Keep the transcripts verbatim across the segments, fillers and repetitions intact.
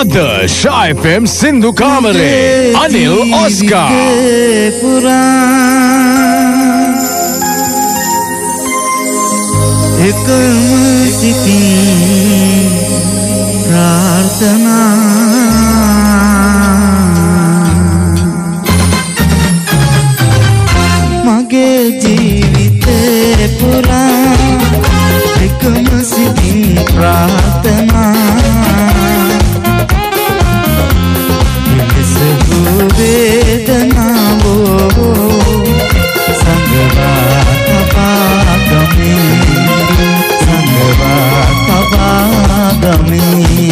අද Sha F M සින්දු කාමරේ අනිල් ඔස්කා එකම සිතින් ප්‍රාර්ථනා මගේ ජීවිතේ පුරා එකම සිතින් ප්‍රාර්ථනා එලෙස වූ වේදනාවෝ සංගවා තබා ගමේ සංගවා තබා ගමේ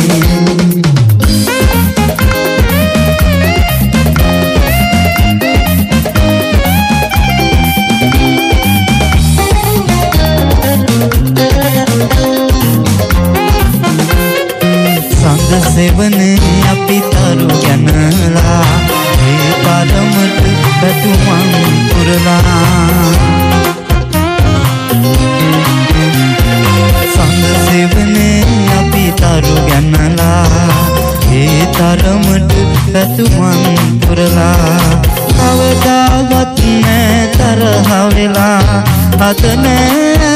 සෙවනේ අපි තරු ගැනලා ඒ තරමට පැතුමන් පුරලා සඳ සෙවනේ අපි තරු ගැනලා ඒ තරමට පැතුමන් පුරලා කවදාවත් නෑ තරහ වෙලා අත නෑ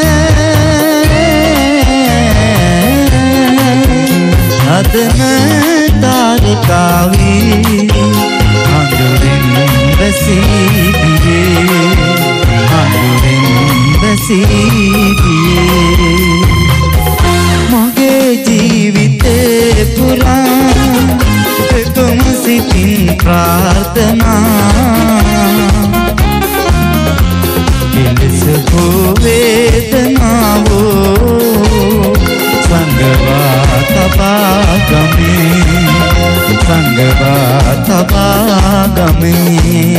අදන තාරකාවි අඳුරින් බැසී ගියේ අඳුරින් බැසී ගියේ මගේ ජීවිතේ පුරා එකම සිතින් ප්‍රාර්ථනා එලෙස වූ වේදනාවෝ සංගවා තබා ගමේ සංගවා තබා ගමේ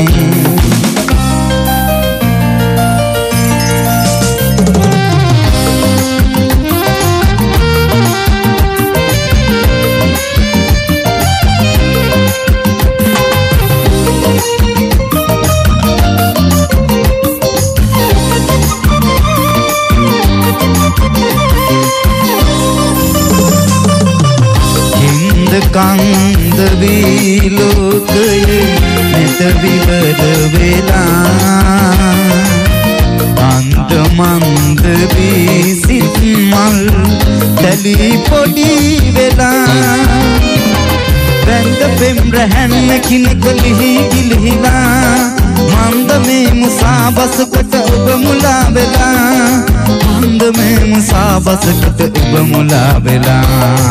කන්ද වී ලෝකයේ මෙත විවද වෙලා අන්ත මන්ද වී සිත් මල් තලි පොඩි වෙලා වැන්ද පෙම් රැහැන්න කිනකලිහි ගිලිහිලා මන්ද මේ මුසාබසකට ඔබ මුලා වෙලා මන්ද මේ මුසාබසකට ඔබ මුලා වෙලා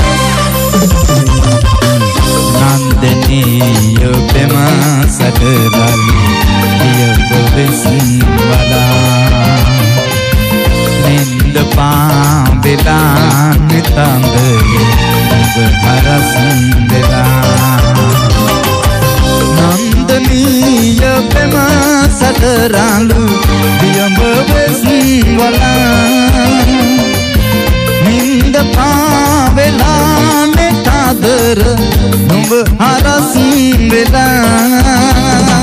නන්දනීය ප්‍රේම සතරලි යොබ විසින් බලා නින්ද පාඹලා නිතන්දේ ඔබ හරසන් වෙලා නන්දනීය ප්‍රේම සතරලි යොබ විසින් බලා නින්ද පාඹලා නිතන්දේ නුඹ හරස් වෙලා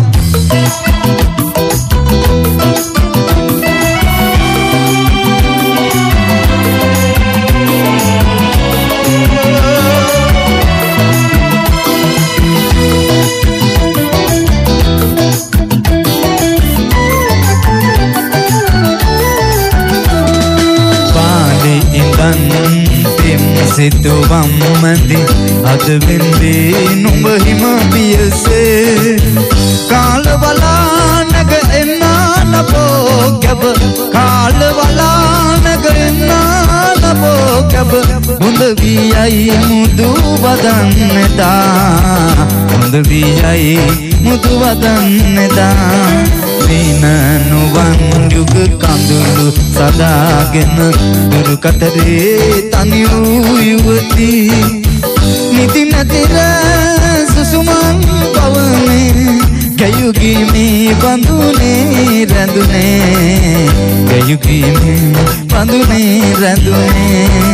පාලි ඉඳන් සිතුවම් මැදි අද වෙන්නේ නුඹ හිම පියසේ කාලවලා නග එන්නා නබෝ කැබ කාලවලා නග එන්නා නබෝ කැබ මුද වියයි මුදු වදන්නදා මුද වියයි මුදු වදන්නදා වින නුවන් යුග කඳුළු සදාගෙන දුරු කතරේ තනි වූ යුවතී නිති නැතිර සුසුමන් පවනේ කයුගී මේ බඳුනේ රැඳුනේ කයුගී මේ බඳුනේ රැඳුනේ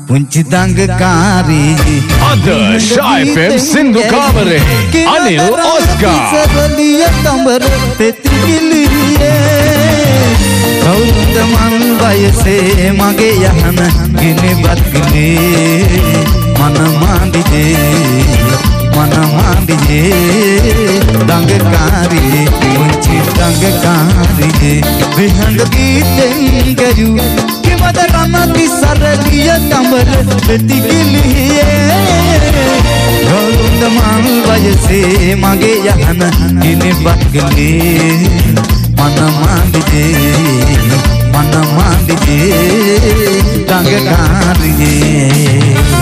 පුංචි දංගකාරී අද Shy F M සින්දු කාමරේ අනිල් ඔස්කා සරලිය තඹර පෙතිකිලියේ කවුරුද මන් වයසේ මගේ යහන ගිනිබත් ගිලේ මනමාඩියේ මනමාඩියේ දංගකාරී පුංචි දංගකාරී විහංග ගීතෙන් ගයු කිවද රණති සරලිය තඹර පෙතිකිලියේ කවුරුද මන් වයසේ මගේ යහන ගිනිබත් ගිලේ මනමාඩියේ මනමාඩියේ දංගකාරී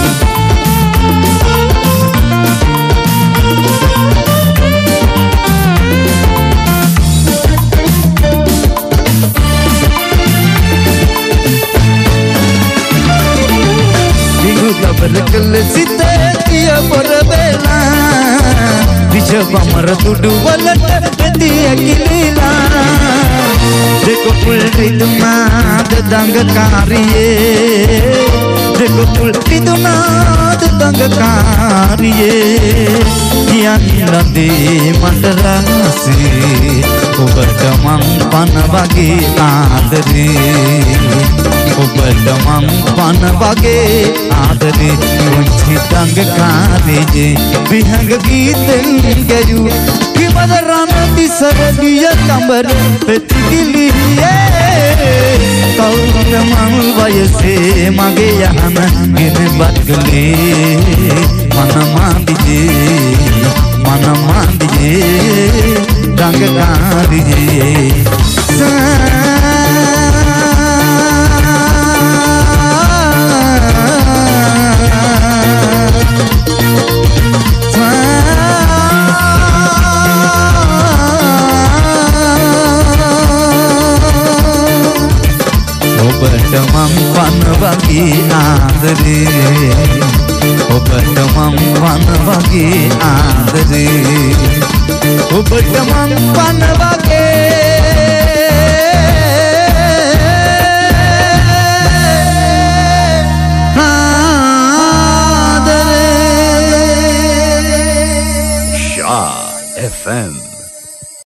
කල සිතේ තිය පොර බේලා විෂ බමර තුඩු වලට දෙදිය කිලිලා දෙකොපුල් රිදුනාද දංගකාරියේ දෙකොපුල් රිදුනාද දංගකාරියේ කියන්නදී මට රාසී ඔබට මං පන වගේ ආදරේ ඔබට මං පන වගේ ආදරේ පුංචි දංගකාරී විහංග ගීතෙන් ගැයූ කිවද රණති සරලිය තඹර පෙතිකිලියේ කවුරුද මං වයසේ මගේ යහන ගෙනබත් ගලේ මනමාඩියේ මනමාඩියේ දංගකාරියේ ඔබට මං පන වගේ ආදරේ ඔබට මං පන වගේ ආදරේ ඔබට මං පන වගේ